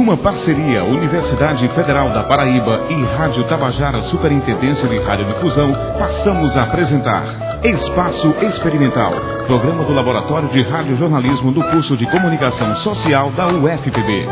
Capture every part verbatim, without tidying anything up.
Numa parceria Universidade Federal da Paraíba e Rádio Tabajara Superintendência de Radiodifusão, passamos a apresentar Espaço Experimental, programa do Laboratório de Radiojornalismo do curso de Comunicação Social da U F P B.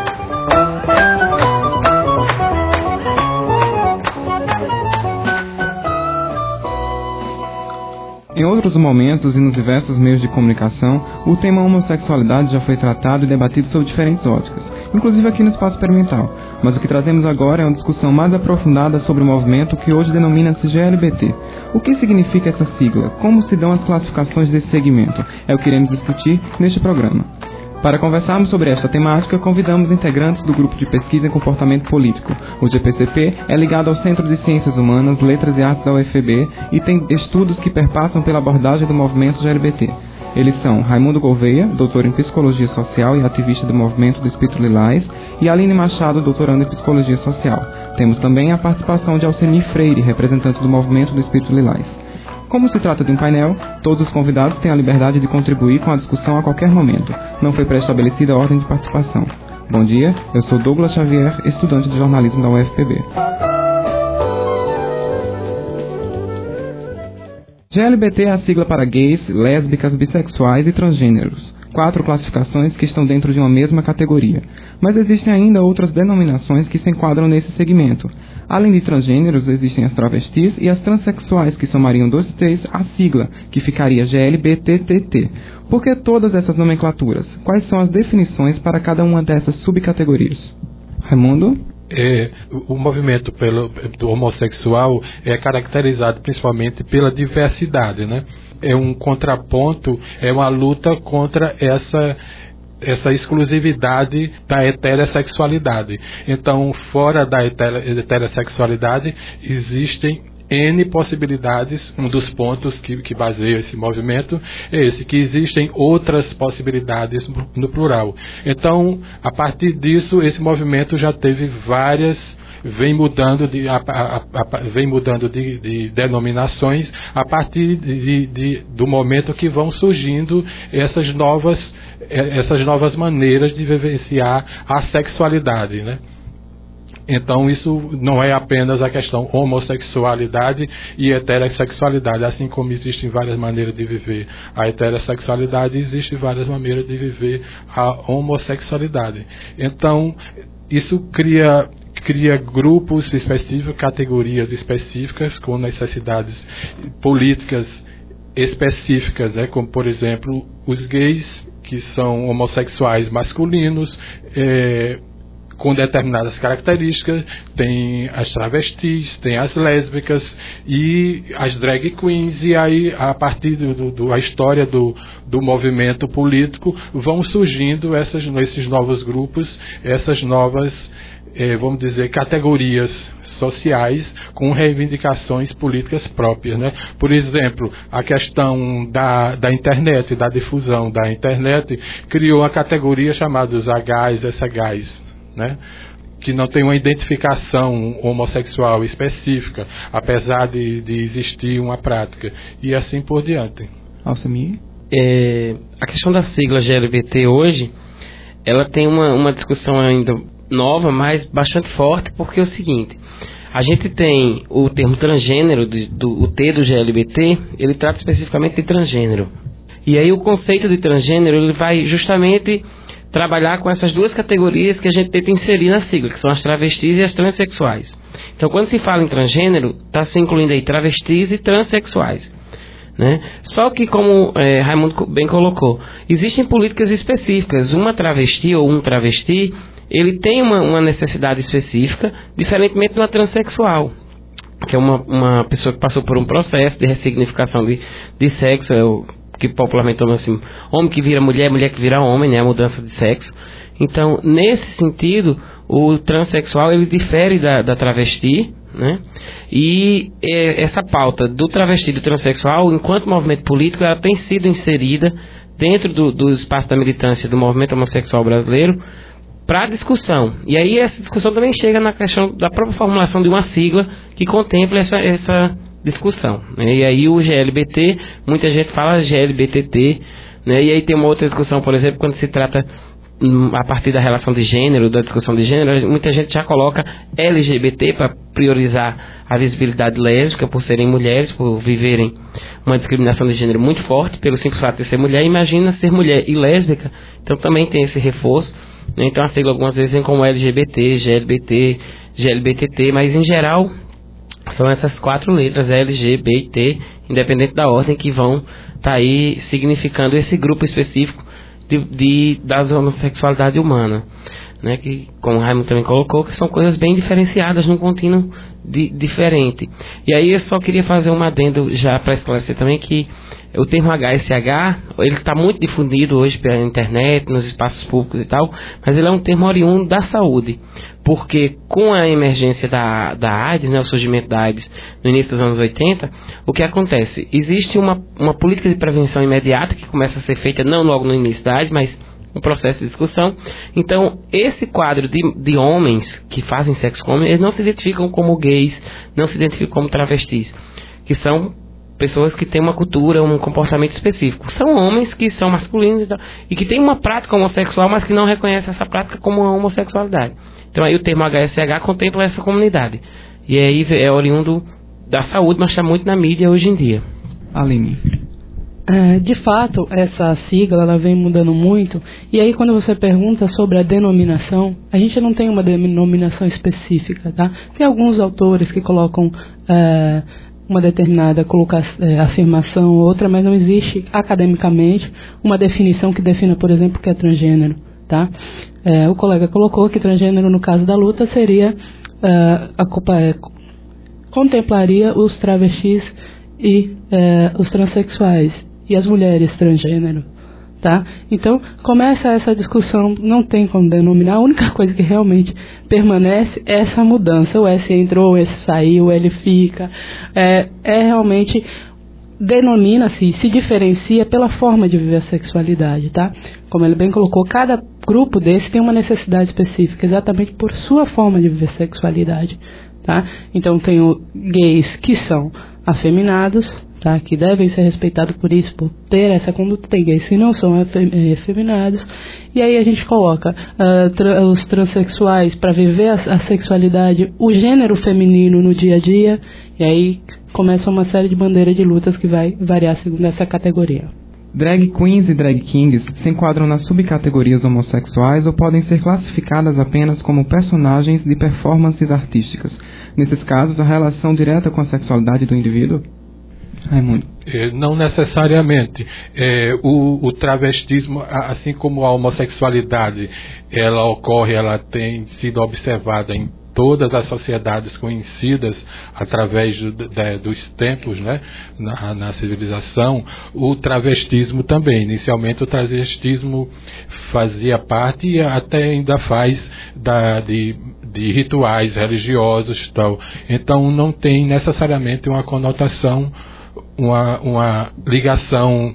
Em outros momentos e nos diversos meios de comunicação, o tema homossexualidade já foi tratado e debatido sob diferentes óticas, inclusive aqui no Espaço Experimental. Mas o que trazemos agora é uma discussão mais aprofundada sobre o movimento que hoje denomina-se G L B T. O que significa essa sigla? Como se dão as classificações desse segmento? É o que iremos discutir neste programa. Para conversarmos sobre esta temática, convidamos integrantes do Grupo de Pesquisa em Comportamento Político. O G P C P é ligado ao Centro de Ciências Humanas, Letras e Artes da U F P B e tem estudos que perpassam pela abordagem do movimento G L B T. Eles são Raimundo Gouveia, doutor em Psicologia Social e ativista do Movimento do Espírito Lilás, e Aline Machado, doutoranda em Psicologia Social. Temos também a participação de Alcemir Freire, representante do Movimento do Espírito Lilás. Como se trata de um painel, todos os convidados têm a liberdade de contribuir com a discussão a qualquer momento. Não foi pré-estabelecida a ordem de participação. Bom dia, eu sou Douglas Xavier, estudante de jornalismo da U F P B. G L B T é a sigla para gays, lésbicas, bissexuais e transgêneros. Quatro classificações que estão dentro de uma mesma categoria. Mas existem ainda outras denominações que se enquadram nesse segmento. Além de transgêneros, existem as travestis e as transexuais, que somariam dois T's à sigla, que ficaria G L B T T T. Por que todas essas nomenclaturas? Quais são as definições para cada uma dessas subcategorias? Raimundo? É, o movimento pelo, do homossexual é caracterizado principalmente pela diversidade, né? É um contraponto, é uma luta contra essa, essa exclusividade da heterossexualidade. Então, fora da heterossexualidade, existem N possibilidades. Um dos pontos que, que baseia esse movimento é esse, que existem outras possibilidades no plural. Então, a partir disso, esse movimento já teve várias, vem mudando de, a, a, a, vem mudando de, de denominações a partir de, de, do momento que vão surgindo essas novas, essas novas maneiras de vivenciar a sexualidade, né? Então, isso não é apenas a questão homossexualidade e heterossexualidade. Assim como existem várias maneiras de viver a heterossexualidade, existem várias maneiras de viver a homossexualidade. Então, isso cria, cria grupos específicos, categorias específicas, com necessidades políticas específicas, né? Como, por exemplo, os gays, que são homossexuais masculinos, é, com determinadas características, tem as travestis, tem as lésbicas e as drag queens, e aí, a partir da do, do, história do, do movimento político, vão surgindo essas, esses novos grupos, essas novas, eh, vamos dizer, categorias sociais com reivindicações políticas próprias, né? Por exemplo, a questão da, da internet, da difusão da internet, criou a categoria chamada os Hs, Sgs, né? Que não tem uma identificação homossexual específica, apesar de, de existir uma prática, e assim por diante. Alcemir? É, a questão da sigla G L B T hoje, ela tem uma, uma discussão ainda nova, mas bastante forte, porque é o seguinte: a gente tem o termo transgênero, do, do, o T do G L B T, ele trata especificamente de transgênero. E aí o conceito de transgênero, ele vai justamente trabalhar com essas duas categorias que a gente tenta inserir na sigla, que são as travestis e as transexuais. Então, quando se fala em transgênero, está se incluindo aí travestis e transexuais, né? Só que, como é, Raimundo bem colocou, existem políticas específicas. Uma travesti ou um travesti, ele tem uma, uma necessidade específica, diferentemente de uma transexual, que é uma, uma pessoa que passou por um processo de ressignificação de, de sexo, é o que popularmente chama assim, homem que vira mulher, mulher que vira homem, né, a mudança de sexo. Então, nesse sentido, o transexual, ele difere da, da travesti, né, e é, essa pauta do travesti e do transexual, enquanto movimento político, ela tem sido inserida dentro do, do espaço da militância do movimento homossexual brasileiro para discussão. E aí essa discussão também chega na questão da própria formulação de uma sigla que contemple essa, essa discussão, né? E aí o G L B T, muita gente fala G L B T T, né? E aí tem uma outra discussão, por exemplo, quando se trata a partir da relação de gênero, da discussão de gênero, muita gente já coloca L G B T para priorizar a visibilidade lésbica, por serem mulheres, por viverem uma discriminação de gênero muito forte, pelo simples fato de ser mulher. Imagina ser mulher e lésbica, então também tem esse reforço. Então a sigla algumas vezes vem como L G B T, G L B T, G L B T T, mas em geral são essas quatro letras, L G B T, independente da ordem, que vão estar tá aí significando esse grupo específico de, de, da homossexualidade humana, né? Que, como o Raimundo também colocou, que são coisas bem diferenciadas num contínuo de, diferente. E aí eu só queria fazer um adendo já para esclarecer também que o termo H S H, ele está muito difundido hoje pela internet, nos espaços públicos e tal, mas ele é um termo oriundo da saúde, porque com a emergência da, da AIDS, né, o surgimento da AIDS no início dos anos oitenta, o que acontece? Existe uma, uma política de prevenção imediata que começa a ser feita não logo no início da AIDS, mas um processo de discussão. Então, esse quadro de, de homens que fazem sexo com homens, eles não se identificam como gays, não se identificam como travestis, que são pessoas que têm uma cultura, um comportamento específico. São homens que são masculinos e, tal, e que têm uma prática homossexual, mas que não reconhecem essa prática como uma homossexualidade. Então aí o termo H S H contempla essa comunidade. E aí é oriundo da saúde, mas está muito na mídia hoje em dia. Aline. É, de fato, essa sigla ela vem mudando muito. E aí quando você pergunta sobre a denominação, a gente não tem uma denominação específica, tá? Tem alguns autores que colocam É, uma determinada coloca, é, afirmação ou outra, mas não existe academicamente uma definição que defina, por exemplo, o que é transgênero, tá? É, o colega colocou que transgênero, no caso da luta, seria é, a, é, contemplaria os travestis e é, os transexuais e as mulheres transgênero, tá? Então começa essa discussão, não tem como denominar, a única coisa que realmente permanece é essa mudança, o S entrou, o S saiu, o L fica, é, é realmente, denomina-se, se diferencia pela forma de viver a sexualidade, tá? Como ele bem colocou, cada grupo desse tem uma necessidade específica, exatamente por sua forma de viver a sexualidade, tá? Então tem os gays que são afeminados, tá? Que devem ser respeitados por isso, por ter essa conduta. Tem gays que não são afeminados, e aí a gente coloca uh, tra- os transexuais para viver a, a sexualidade, o gênero feminino no dia a dia, e aí começa uma série de bandeiras de lutas que vai variar segundo essa categoria. Drag queens e drag kings se enquadram nas subcategorias homossexuais ou podem ser classificadas apenas como personagens de performances artísticas. Nesses casos, a relação direta com a sexualidade do indivíduo? Raimundo. É, não necessariamente. É, o, o travestismo, assim como a homossexualidade, ela ocorre, ela tem sido observada em todas as sociedades conhecidas através do, de, dos tempos, né, na, na civilização. O travestismo também. Inicialmente o travestismo fazia parte e até ainda faz da, de, de rituais religiosos e tal. Então não tem necessariamente uma conotação, uma, uma ligação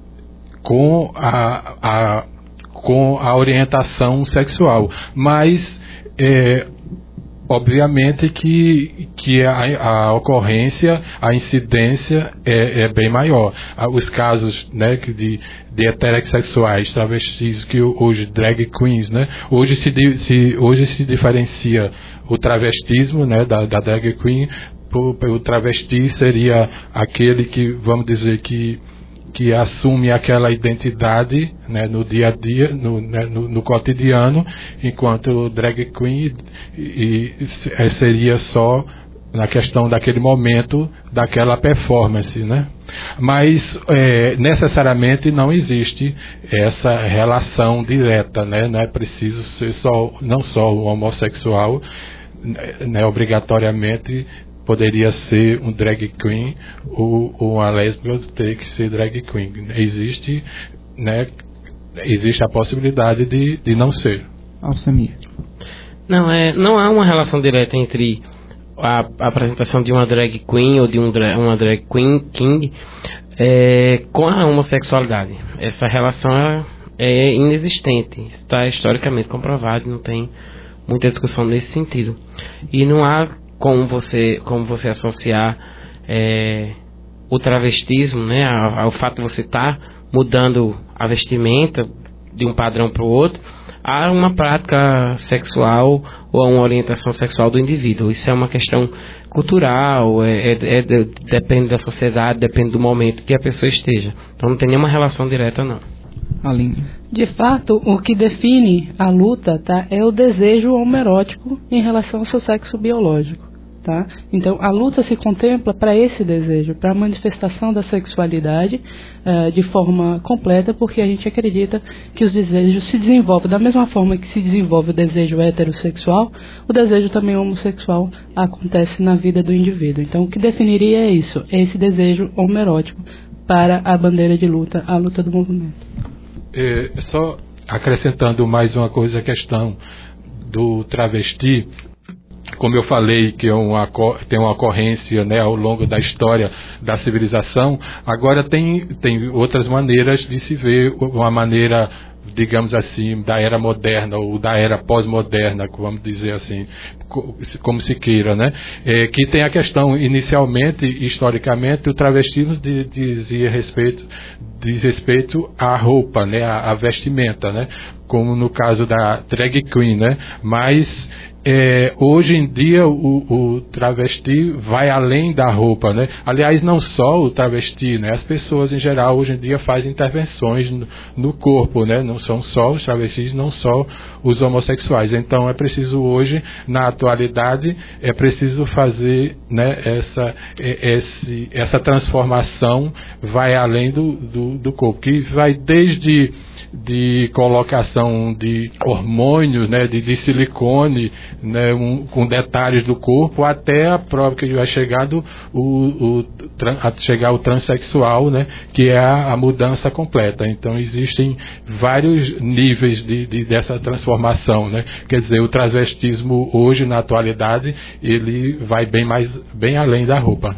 com a, a, com a orientação sexual. Mas é, obviamente que, que a, a ocorrência, a incidência é, é bem maior. Os casos, né, de, de heterossexuais, travestis, que hoje drag queens, né, hoje se, se, hoje se diferencia o travestismo, né, da, da drag queen. O travesti seria aquele que, vamos dizer, que, que assume aquela identidade, né, no dia a dia, no, né, no, no cotidiano, enquanto o drag queen e, e seria só na questão daquele momento, daquela performance, né? Mas é, necessariamente não existe essa relação direta, né? Não é preciso ser só, não só o homossexual, né, obrigatoriamente poderia ser um drag queen ou, ou uma lésbica ter que ser drag queen. Existe, né, existe a possibilidade de, de não ser. Alcemir. Não, é, não há uma relação direta entre a, a apresentação de uma drag queen ou de um dra, uma drag queen king é, com a homossexualidade. Essa relação é, é inexistente, está historicamente comprovado, não tem muita discussão nesse sentido. E não há como você, como você associar é, o travestismo, né, ao, ao fato de você estar tá mudando a vestimenta de um padrão para o outro, a uma prática sexual ou a uma orientação sexual do indivíduo. Isso é uma questão cultural, é, é, é, depende da sociedade, depende do momento que a pessoa esteja. Então não tem nenhuma relação direta, não. Aline. De fato, o que define a luta, tá, é o desejo homoerótico em relação ao seu sexo biológico. Tá? Então, a luta se contempla para esse desejo, para a manifestação da sexualidade uh, de forma completa, porque a gente acredita que os desejos se desenvolvem da mesma forma que se desenvolve o desejo heterossexual, o desejo também homossexual acontece na vida do indivíduo. Então, o que definiria é isso, é esse desejo homoerótico para a bandeira de luta, a luta do movimento. É, só acrescentando mais uma coisa, a questão do travesti. Como eu falei, que é uma, tem uma ocorrência, né, ao longo da história da civilização, agora tem, tem outras maneiras de se ver, uma maneira, digamos assim, da era moderna ou da era pós-moderna, vamos dizer assim, como se queira, né? É, que tem a questão, inicialmente, historicamente, o travestismo dizia respeito, diz respeito à roupa, né, à, à vestimenta, né? Como no caso da drag queen, né? Mas É, hoje em dia o, o travesti vai além da roupa, né? Aliás, não só o travesti, né? As pessoas em geral hoje em dia fazem intervenções no, no corpo, né? Não são só os travestis, não só os homossexuais. Então é preciso hoje, na atualidade, é preciso fazer, né, essa, esse, essa transformação vai além do, do, do corpo, que vai desde de colocação de hormônios, né, de, de silicone, né, um, com detalhes do corpo, até a prova que vai chegar do, o, o, a chegar o transexual, né, que é a, a mudança completa. Então existem vários níveis de, de, dessa transformação, né? Quer dizer, o transvestismo hoje, na atualidade, ele vai bem, mais, bem além da roupa.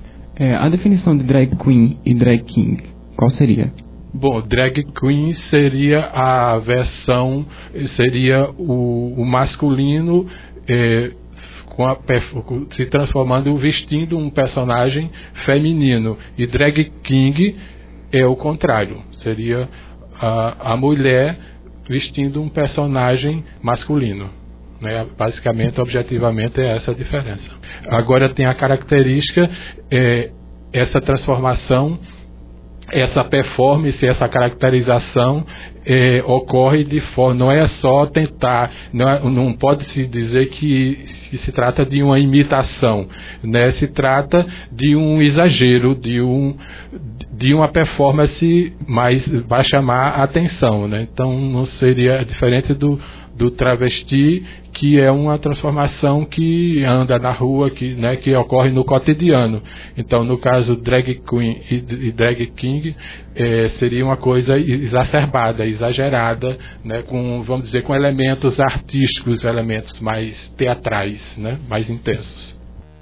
É, a definição de drag queen e drag king, qual seria? Bom, drag queen seria a versão, seria o, o masculino é, com a, se transformando, vestindo um personagem feminino. E drag king é o contrário, seria a, a mulher vestindo um personagem masculino. Né? Basicamente, objetivamente, é essa a diferença. Agora tem a característica, é, essa transformação, essa performance, essa caracterização é, ocorre de forma, não é só tentar, não, é, não pode se dizer que, que se trata de uma imitação, né? Se trata de um exagero, de, um, de uma performance mais, vai chamar a atenção, né? Então não seria diferente do, do travesti, que é uma transformação que anda na rua, que, né, que ocorre no cotidiano. Então, no caso drag queen e, e drag king, é, seria uma coisa exacerbada, exagerada, né, com, vamos dizer, com elementos artísticos, elementos mais teatrais, né, mais intensos.